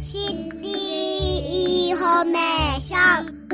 シティインフォメーション。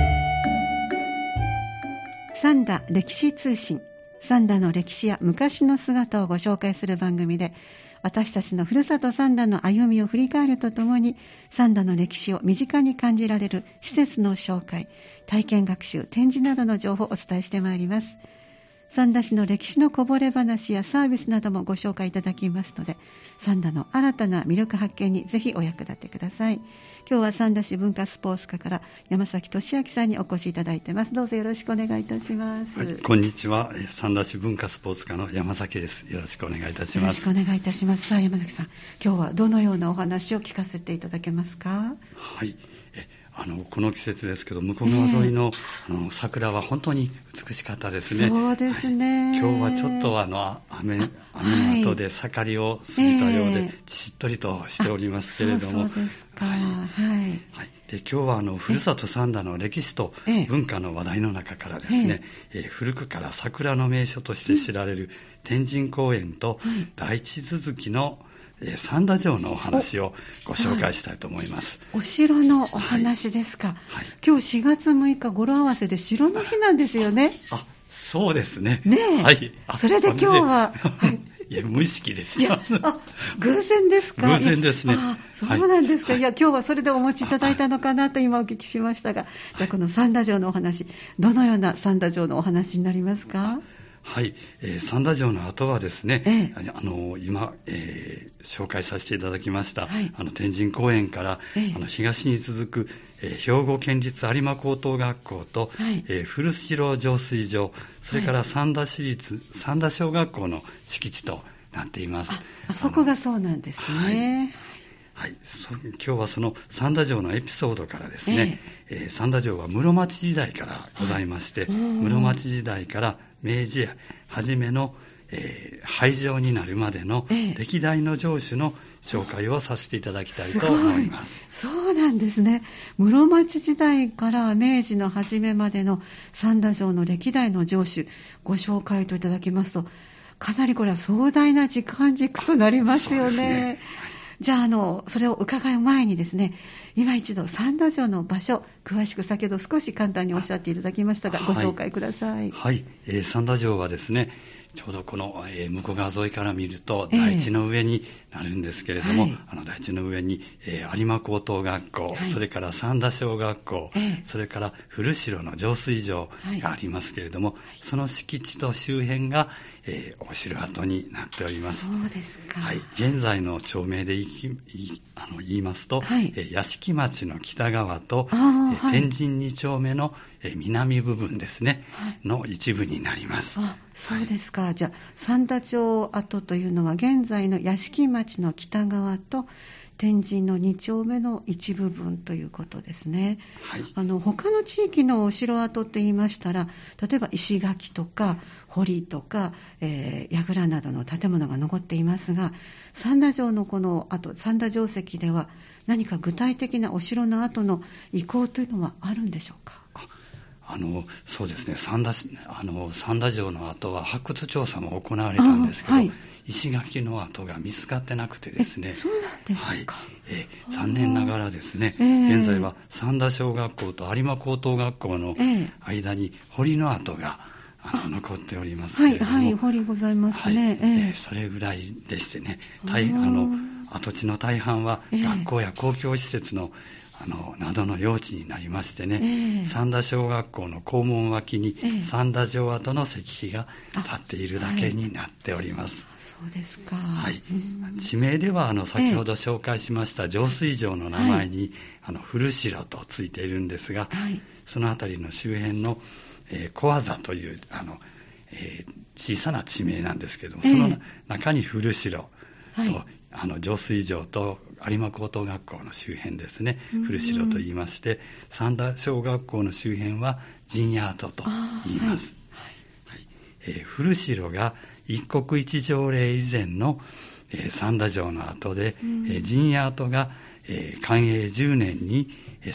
三田歴史通信。三田の歴史や昔の姿をご紹介する番組で、私たちのふるさと三田の歩みを振り返るとともに、三田の歴史を身近に感じられる施設の紹介、体験学習、展示などの情報をお伝えしてまいります。三田市の歴史のこぼれ話やサービスなどもご紹介いただきますので、三田の新たな魅力発見にぜひお役立てください。今日は三田市文化スポーツ課から山崎俊明さんにお越しいただいています。どうぞよろしくお願いいたします。 はい、こんにちは。三田市文化スポーツ課の山崎です。よろしくお願いいたします。 よろしくお願いいたします。さあ山崎さん、今日はどのようなお話を聞かせていただけますか？ はい。この季節ですけど、向こう側沿いの、桜は本当に美しかったですね。 そうですね。 はい、今日はちょっと雨の後で盛りを過ぎたようで、しっとりとしておりますけれども。 そうですか。 はい。 はいはい、で今日はふるさと三田の歴史と文化の話題の中からですね、古くから桜の名所として知られる天神公園と第一続きの三田城のお話をご紹介したいと思います。 お城のお話ですか。はい、今日4月6日語呂合わせで城の日なんですよね。 そうですね。 ねえ。 はい。 それで今日は、はい、 いや無意識ですよ。 偶然ですか？ 偶然ですね。 そうなんですか。 はい、 いや今日はそれでお持ちいただいたのかなと今お聞きしましたが、じゃあこの三田城のお話、どのような三田城のお話になりますか？ はい、三田城の後はですね、今、紹介させていただきました、はい、天神公園から、東に続く、兵庫県立有馬高等学校と、はい、古城浄水場、それから三田市立三田小学校の敷地となっています。 あそこがそうなんですね。 はい、今日はその三田城のエピソードからですね、三田城は室町時代からございまして、室町時代から明治初めの、廃城になるまでの歴代の城主の紹介をさせていただきたいと思います。 そうなんですね。室町時代から明治の初めまでの三田城の歴代の城主ご紹介といただきますと、かなりこれは壮大な時間軸となりますよね。そうですね。じゃあ、それを伺う前にですね、今一度三田城の場所、詳しく先ほど少し簡単におっしゃっていただきましたが、ご紹介ください。 はい、三田城はですね、ちょうどこの、向こう側沿いから見ると台地の上になるんですけれども、台地の上に、有馬高等学校、それから三田小学校、それから古城の浄水場がありますけれども、その敷地と周辺が、お城跡になっております。 そうですか。 はい、現在の町名で言いますと、屋敷町の北側と、天神2丁目の南部分ですね、の一部になります。 そうですか。じゃあ三田町跡というのは現在の屋敷町の北側と天神の2丁目の一部分ということですね。はい、他の地域のお城跡って言いましたら、例えば石垣とか堀とか、櫓などの建物が残っていますが、三田城のこの跡、三田城跡では何か具体的なお城の跡の遺構というのはあるんでしょうか？ そうですね、三田城の跡は発掘調査も行われたんですけど、石垣の跡が見つかってなくてですね。 そうなんですか。はい、 残念ながらですね、現在は三田小学校と有馬高等学校の間に堀の跡が残っておりますけれども、 堀ございますね。 それぐらいでしてね、跡地の大半は学校や公共施設のなどの用地になりましてね、三田小学校の校門脇に三田城跡の石碑が立っているだけになっております。 そうですか。 はい。地名では先ほど紹介しました浄水場の名前に、古城とついているんですが、そのあたりの周辺の、小技という小さな地名なんですけども、その中に古城と、浄水場と有馬高等学校の周辺ですね、古城と言いまして、三田小学校の周辺は陣屋跡と言います。古城が一国一条例以前の、三田城の跡で、陣屋跡が、寛永10年に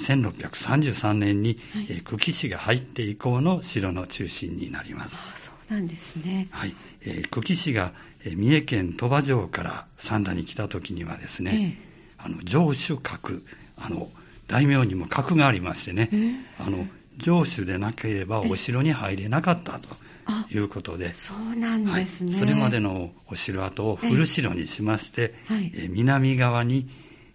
1633年に、久喜市が入って以降の城の中心になります。 そうなんですね。 はい。久喜市が三重県鳥羽城から三田に来た時にはですね、 城主格、大名にも格がありましてね、城主でなければお城に入れなかったということで、 そうなんですね。 それまでのお城跡を古城にしまして、南側に、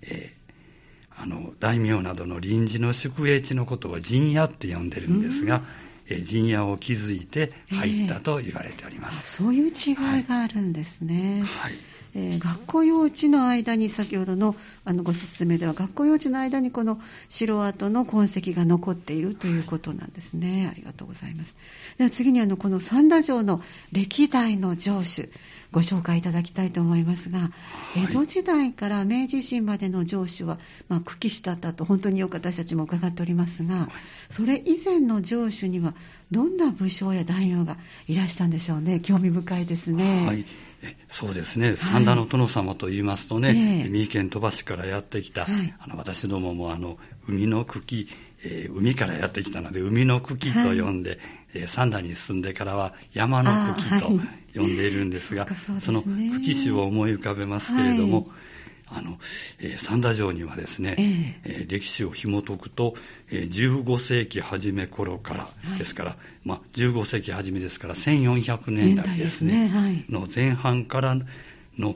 大名などの臨時の宿営地のことを陣屋って呼んでるんですが、陣屋を築いて入ったと言われております。 そういう違いがあるんですね。学校用地の間に、先ほどのご説明では学校用地の間にこの城跡の痕跡が残っているということなんですね。ありがとうございます。では次にこの三田城の歴代の城主ご紹介いただきたいと思いますが、江戸時代から明治維新までの城主は、久喜氏だったと本当によく私たちも伺っておりますが、それ以前の城主にはどんな武将や大名がいらしたんでしょうね。興味深いですね。 そうですね、三田の殿様といいますとね、三重県鳥羽市からやってきた、私どもも海の久喜、海からやってきたので海の久喜と呼んで、三田に住んでからは山の久喜と呼んでいるんですが、その久喜氏を思い浮かべますけれども、三田城にはですね、歴史を紐解くと、15世紀初め頃からですから、15世紀初めですから1400年代ですね、の前半からの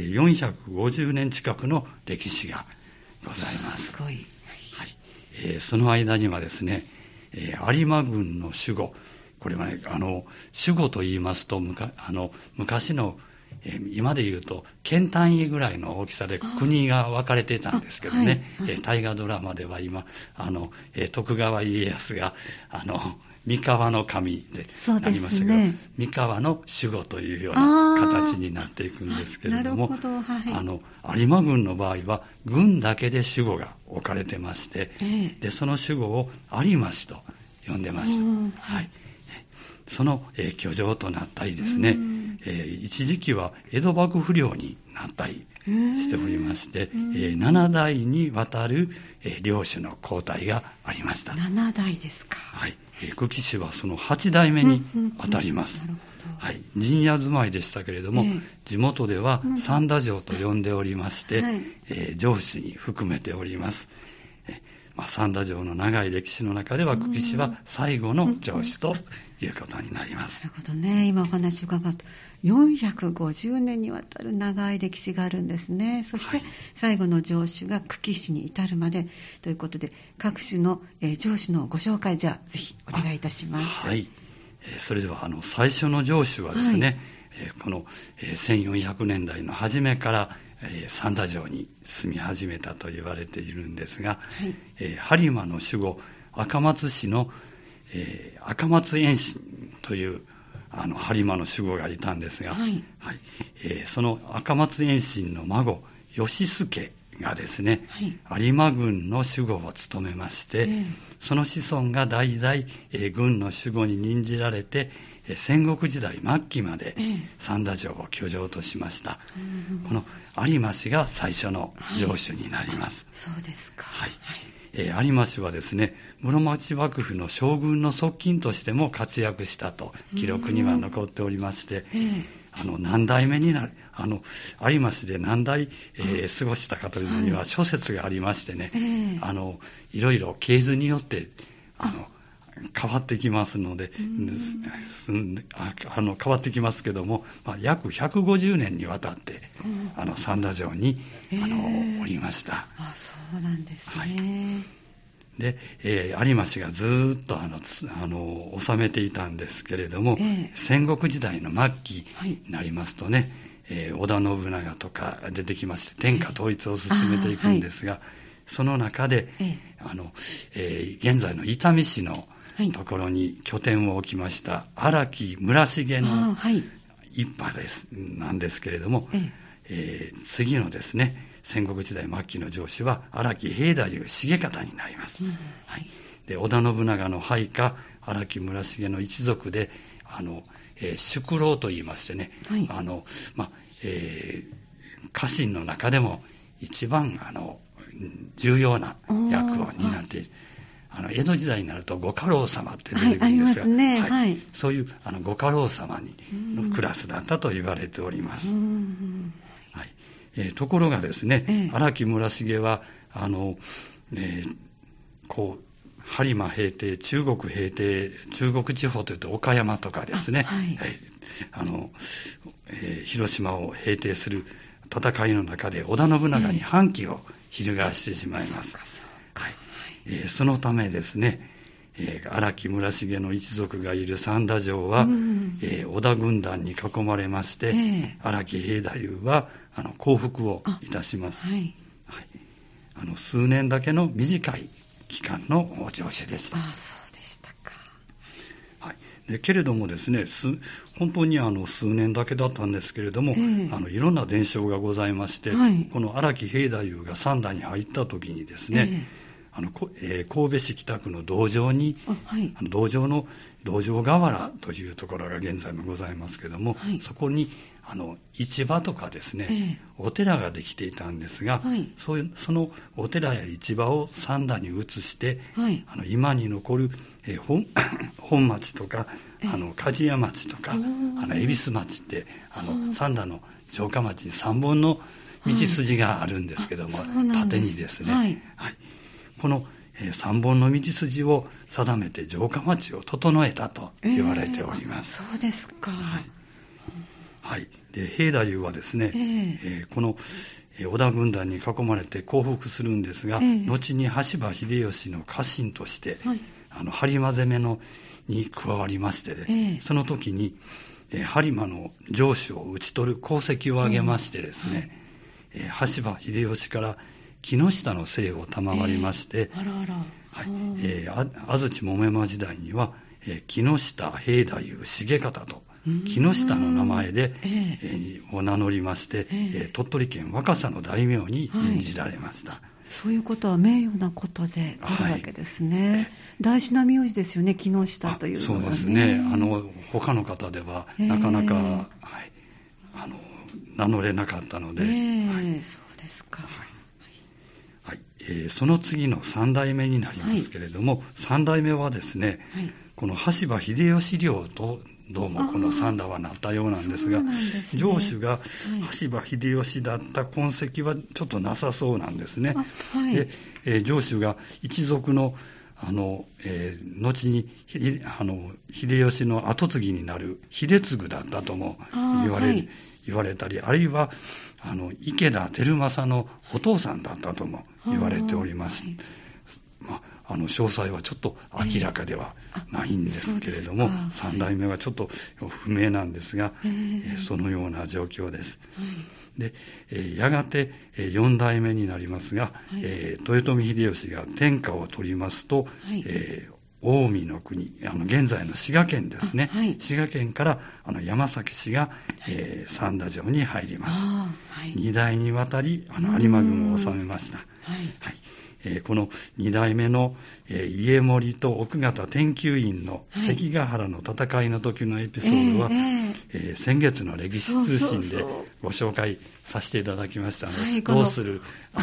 450年近くの歴史がございます。 すごい。 その間にはですね、有馬郡の守護、これはね、守護と言いますと、昔の今で言うと県単位ぐらいの大きさで国が分かれていたんですけどね、大河ドラマでは今徳川家康が三河の神でなりましたけど、三河の守護というような形になっていくんですけれども、有馬郡の場合は郡だけで守護が置かれてまして、でその守護を有馬氏と呼んでました。その居城となったりですね、一時期は江戸幕府領になったりしておりまして、7代にわたる領主の交代がありました。 7代ですか。 久喜氏はその8代目にあたります。陣屋住まいでしたけれども、地元では三田城と呼んでおりまして、城主に含めております。三田城の長い歴史の中では久喜氏は最後の城主ということになります。 なるほどね。今お話を伺うと450年にわたる長い歴史があるんですね。そして最後の城主が久喜氏に至るまでということで、各種の城主のご紹介、じゃあぜひお願いいたします。 それでは最初の城主はですね、この1400年代の初めから三田城に住み始めたと言われているんですが、播磨の守護赤松市の、赤松遠心という播磨の守護がいたんですが、その赤松遠心の孫義助がですね、有馬郡の守護を務めまして、その子孫が代々、郡の守護に任じられて戦国時代末期まで三田城を居城としました。この有馬氏が最初の城主になります。 そうですか。 有馬氏はですね、室町幕府の将軍の側近としても活躍したと記録には残っておりまして、何代目になる、有馬氏で何代、過ごしたかというのには諸説がありましてね、いろいろ系図によって変わってきますので、変わってきますけども、約150年にわたって三田城におりました。 そうなんですね。 で、有馬氏がずっと治めていたんですけれども、戦国時代の末期になりますとね、織田信長とか出てきまして天下統一を進めていくんですが、その中で、現在の伊丹市のところに拠点を置きました荒木村重の一派なんですけれども、次のですね、戦国時代末期の城主は荒木平太夫重方になります。で、織田信長の配下荒木村重の一族で宿老といいましてね、家臣の中でも一番重要な役を担っている。江戸時代になるとご家老様って出てくるんですが、そういうご家老様のクラスだったと言われております。 ところがですね、荒木村重は播磨平定、中国平定、中国地方というと岡山とかですね、広島を平定する戦いの中で織田信長に反旗を翻してしまいます。そのためですね、荒木村重の一族がいる三田城は、織田軍団に囲まれまして、荒木平太夫は降伏をいたします。数年だけの短い期間の城主でした。 そうでしたか。 けれどもですね、本当に数年だけだったんですけれども、いろんな伝承がございまして、この荒木平太夫が三田に入った時にですね、神戸市北区の道場に、道場の道場河原というところが現在もございますけども、そこに市場とかですね、お寺ができていたんですが、そのお寺や市場を三田に移して、今に残る本町とか梶屋町とか恵比寿町って三田の城下町に3本の道筋があるんですけども、縦にですね、この3本の道筋を定めて城下町を整えたと言われております。 そうですか。 で平太夫はですね、この織田軍団に囲まれて降伏するんですが、後に羽柴秀吉の家臣として、播磨攻めに加わりまして、その時に播磨の城主を討ち取る功績を挙げましてですね、羽柴秀吉から木下の姓を賜りまして、安土桃山時代には、木下平太夫重方と木下の名前で、を名乗りまして、鳥取県若狭の大名に任じられました。 そういうことは名誉なことであるわけですね。大事な名字ですよね、木下というのは、ね。 そうですね。他の方ではなかなか、名乗れなかったので。そうですか。 その次の3代目になりますけれども、3代目はですね、この羽柴秀吉領とどうもこの三田はなったようなんですが、城主が羽柴秀吉だった痕跡はちょっとなさそうなんですね。で、城主が一族の後に秀吉の跡継ぎになる秀次だったとも言われたり、あるいは池田輝政のお父さんだったとも言われております。詳細はちょっと明らかではないんですけれども、3代目はちょっと不明なんですが、そのような状況です。で、やがて4代目になりますが、豊臣秀吉が天下を取りますと、近江の国、現在の滋賀県ですね、滋賀県から山崎氏が、三田城に入ります。2代にわたり有馬軍を治めました。この2代目の家盛と奥方天久院の関ヶ原の戦いの時のエピソードは、先月の歴史通信でご紹介させていただきましたので、どうする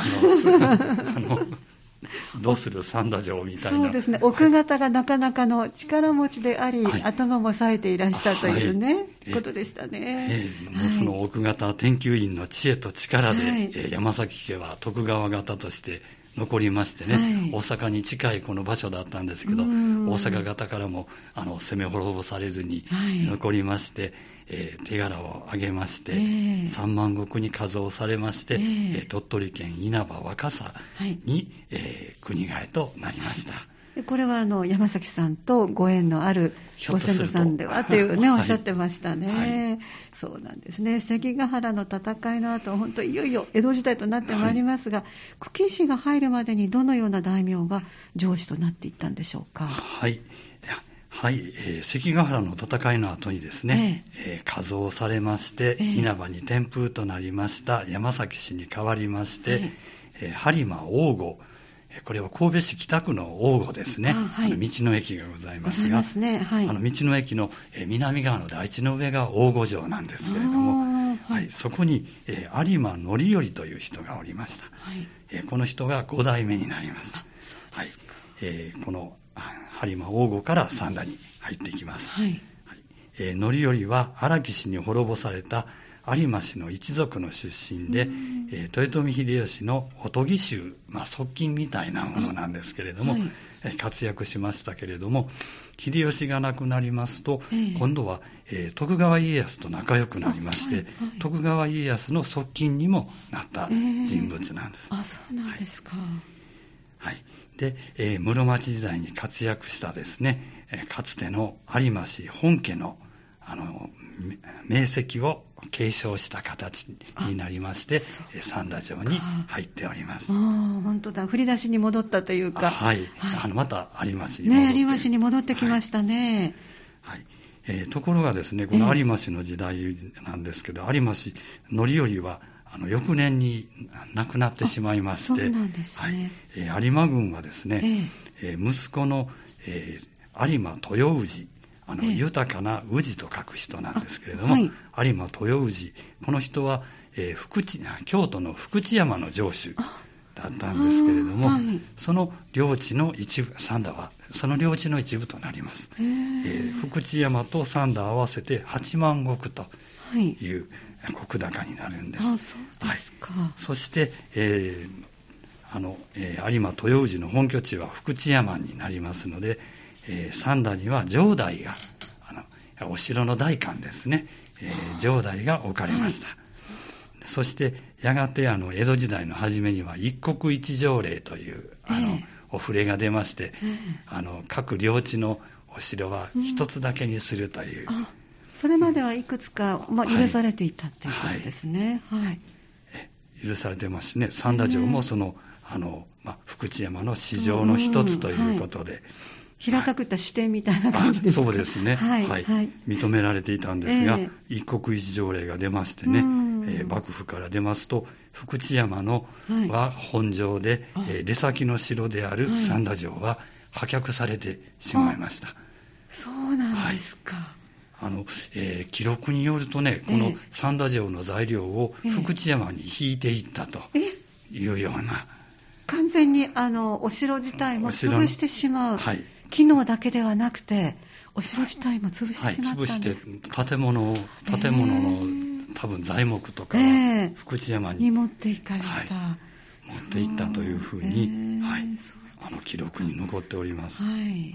どうする三田城みたいな。 そうですね。奥方がなかなかの力持ちであり、頭も冴えていらしたというね、ことでしたね。 もうその奥方天久院の知恵と力で、山崎家は徳川方として残りましてね、大阪に近いこの場所だったんですけど、大阪方からも攻め滅ぼされずに残りまして、手柄を挙げまして、3万石に加増されまして、鳥取県稲葉若狭に、国替えとなりました。 これは山崎さんとご縁のあるご先祖さんではというね、おっしゃってましたね。そうなんですね。関ヶ原の戦いの後、本当いよいよ江戸時代となってまいりますが、久喜市が入るまでにどのような大名が城主となっていったんでしょうか。 関ヶ原の戦いの後にですね、加増されまして、稲葉に天風となりました山崎氏に代わりまして、播磨王吾、これは神戸市北区の王吾ですね。道の駅がございますが、道の駅の南側の台地の上が王吾城なんですけれども、そこに有馬則頼という人がおりました。この人が5代目になります。この播磨王吾から三田に入っていきます。則頼は荒木氏に滅ぼされた有馬氏の一族の出身で、豊臣秀吉のおとぎ衆、側近みたいなものなんですけれども、活躍しましたけれども、秀吉が亡くなりますと、今度は、徳川家康と仲良くなりまして、徳川家康の側近にもなった人物なんです。 そうなんですか。 はい。で、室町時代に活躍したですね、かつての有馬氏本家の名跡を継承した形になりまして、三田城に入っております。 本当だ、振り出しに戻ったというか。 はい。また有馬氏に戻って。 有馬氏に戻ってきましたね。 はい。ところがですね、この有馬氏の時代なんですけど、有馬氏範頼は翌年に亡くなってしまいまして、 そうなんですね。 有馬軍はですね、息子の、有馬豊氏、豊かな氏と書く人なんですけれども、有馬豊氏、この人は、京都の福知山の城主だったんですけれども、その領地の一部、三田はその領地の一部となります。福知山と三田合わせて8万石という石高になるんです。 そうですか。 そして、有馬豊氏の本拠地は福知山になりますので、三田には城代がお城の代官ですね、城代が置かれました。そしてやがて江戸時代の初めには一国一条例というお触れが出まして、各領地のお城は一つだけにするという、 それまではいくつか、許されていたということですね。 許されてますね。三田城もその福知山の市場の一つということで、 平たくった支店みたいな感じですか。 そうですね。認められていたんですが、一国一条例が出ましてね、幕府から出ますと、福知山のは本城で、出先の城である三田城は破却されてしまいました。 そうなんですか。 記録によるとね、この三田城の材料を福知山に引いていったというような。 完全にお城自体も潰してしまう。機能だけではなくて、お城自体も潰してしまったんです。 潰して建物の多分材木とか福知山に持っていかれた、 持っていったというふうに、記録に残っております。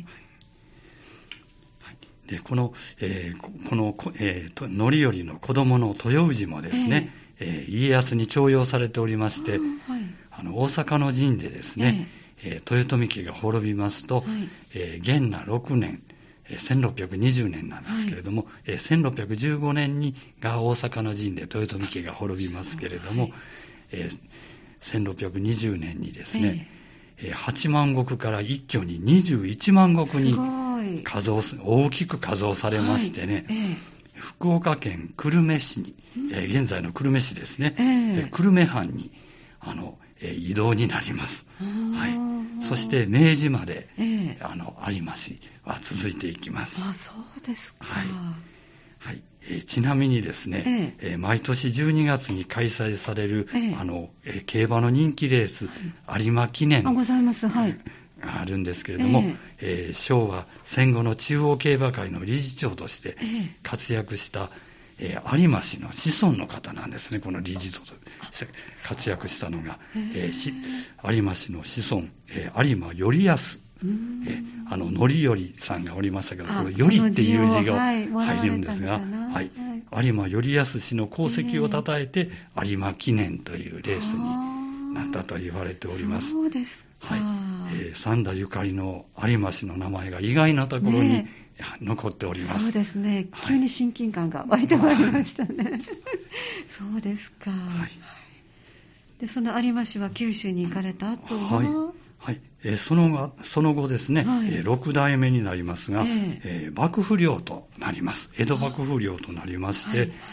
でこの範頼の子供の豊氏もですね、家康に重用されておりまして、大阪の陣でですね、豊臣家が滅びますと、元和6年、1620年なんですけれども、1615年にが大阪の陣で豊臣家が滅びますけれども、1620年にですね、8万石から一挙に21万石に大きく加増されましてね、福岡県久留米市に、現在の久留米市ですね、久留米藩に移動になります。そして明治まで、有馬氏は続いていきます。 そうですか。 ちなみにですね、毎年12月に開催される、競馬の人気レース、有馬記念ございます。 があるんですけれども、昭和戦後の中央競馬会の理事長として活躍した、有馬氏の子孫の方なんですね。この理事長として活躍したのが、有馬氏の子孫、有馬頼康、範頼さんがおりましたけど、この頼っていう字が入るんですが、有馬頼康氏の功績を称えて、有馬記念というレースになったと言われております。 そうですか。 三田ゆかりの有馬氏の名前が意外なところに残っております。 そうですね。急に親近感が湧いてまいりましたね。そうですか。で、その有馬氏は九州に行かれた後は、 その後ですね、6代目になりますが、幕府領となります。江戸幕府領となりまして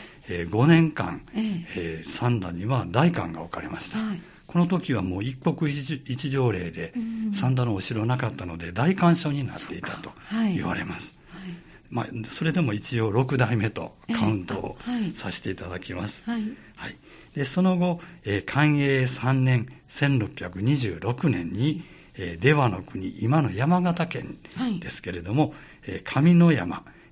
、5年間、三田には代官が置かれました。この時はもう一国一条例で、三田のお城なかったので大官所になっていたと言われます。それでも一応6代目とカウントをさせていただきます。でその後、寛永3年1626年に、出羽の国、今の山形県ですけれども、上野山、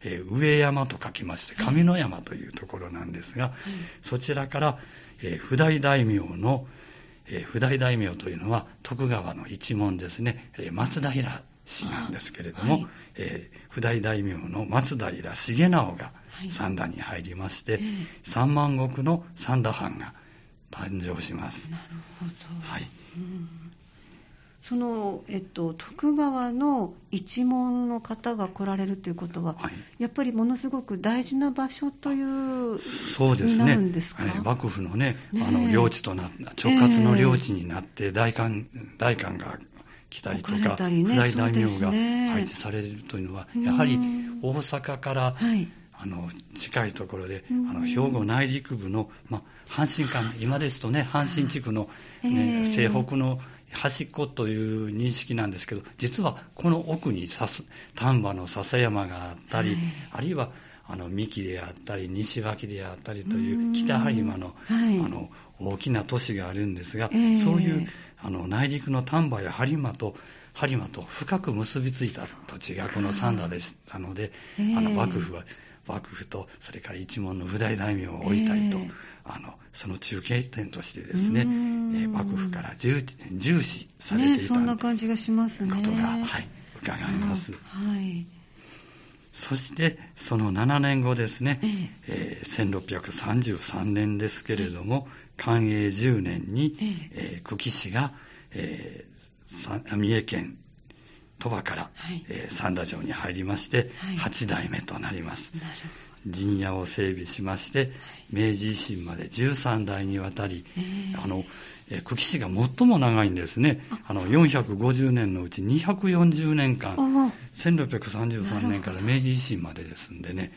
上山と書きまして上野山というところなんですが、そちらから、譜代大名の、譜代大名というのは徳川の一門ですね、松平氏なんですけれども、譜代大名の松平重直が三田に入りまして、三万石の三田藩が誕生します。 なるほど。 はい。 その、徳川の一門の方が来られるということは、やっぱりものすごく大事な場所というそうですね。 になるんですか？ 幕府のね、領地となった直轄の領地になって代官が来たりとか、譜代大名が配置されるというのは、やはり大阪から、近いところで、兵庫内陸部の、阪神間、今ですとね、阪神地区の、西北の端っこという認識なんですけど、実はこの奥に丹波の笹山があったり、あるいは三木であったり西脇であったりという北播磨の、大きな都市があるんですが、そういう内陸の丹波や播磨と深く結びついた土地がこの三田でしたので、幕府とそれから一門の譜代大名を置いたりと、その中継点としてですね、幕府から重視されていた、 そんな感じがしますね。 ことが、伺います。そしてその7年後ですね、1633年ですけれども、寛永10年に、久喜市が、三重県鳥羽から、三田城に入りまして、8代目となります。陣屋を整備しまして、明治維新まで13代にわたり、久喜市が最も長いんですね。450年のうち240年間、1633年から明治維新までですんでね、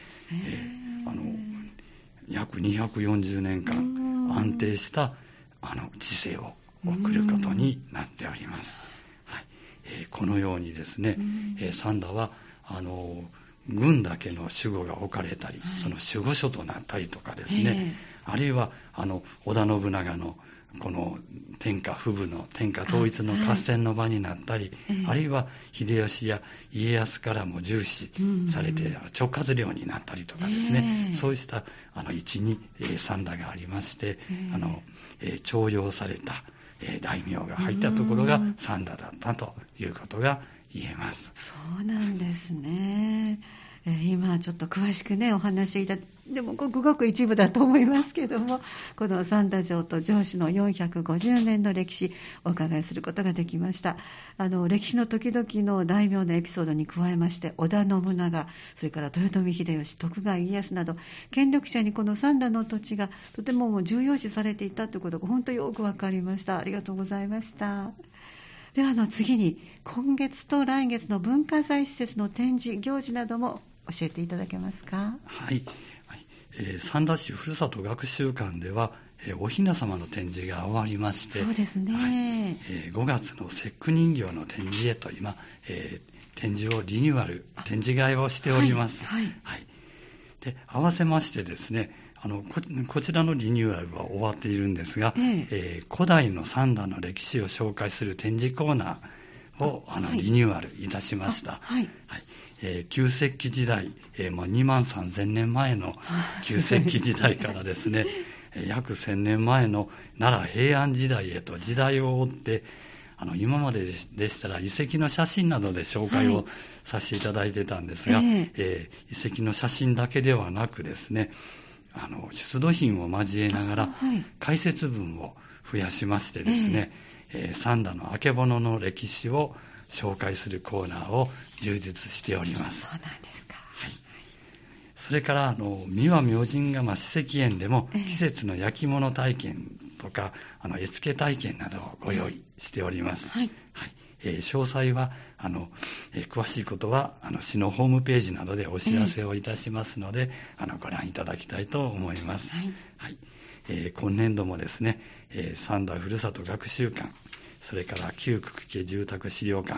約240年間安定した治世を送ることになっております。このようにですね、三田は軍だけの守護が置かれたり、その守護所となったりとかですね、あるいは織田信長のこの天下布武の天下統一の合戦の場になったり、あるいは秀吉や家康からも重視されて直轄領になったりとかですね、そうした位置に三田がありまして、重用された大名が入ったところが三田だったということが言えます。 そうなんですね。今ちょっと詳しくねお話いただいて、でもごく一部だと思いますけども、この三田城と城主の450年の歴史お伺いすることができました。歴史の時々の大名のエピソードに加えまして、織田信長、それから豊臣秀吉、徳川家康など権力者にこの三田の土地がとても重要視されていたということが本当によく分かりました。ありがとうございました。では次に今月と来月の文化財施設の展示行事なども教えていただけますか？ 三田市ふるさと学習館では、お雛様の展示が終わりまして、 そうですね、 5月の節句人形の展示へと今、展示をリニューアル、展示会をしております。で合わせましてですね、こちらのリニューアルは終わっているんですが、古代の三田の歴史を紹介する展示コーナーをリニューアルいたしました。旧石器時代、2万3000年前の旧石器時代からですね約1000年前の奈良平安時代へと時代を追って、今まででしたら遺跡の写真などで紹介をさせていただいてたんですが、遺跡の写真だけではなくですね、出土品を交えながら解説文を増やしましてですね、三田のあけぼのの歴史を紹介するコーナーを充実しております。 そうなんですか。 それから三輪明神窯史跡園でも季節の焼き物体験とか絵付け体験などをご用意しております。詳細は詳しいことは市のホームページなどでお知らせをいたしますので、ご覧いただきたいと思います。今年度もですね、三田ふるさと学習館、それから旧久喜家住宅資料館、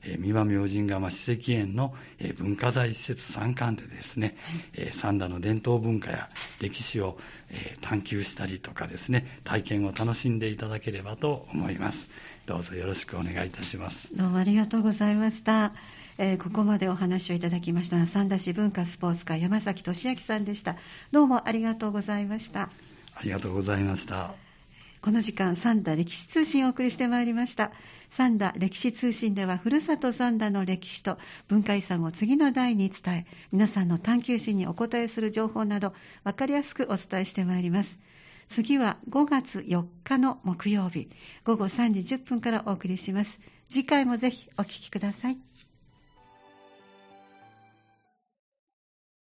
三輪明神窯史跡園の文化財施設参観でですね、三田の伝統文化や歴史を探求したりとかですね、体験を楽しんでいただければと思います。どうぞよろしくお願いいたします。 どうもありがとうございました。ここまでお話をいただきましたのは三田市文化スポーツ課山崎俊明さんでした。どうもありがとうございました。 ありがとうございました。 この時間、三田歴史通信をお送りしてまいりました。三田歴史通信では、ふるさと三田の歴史と文化遺産を次の代に伝え、皆さんの探求心にお答えする情報など、分かりやすくお伝えしてまいります。次は5月4日の木曜日、午後3時10分からお送りします。次回もぜひお聞きください。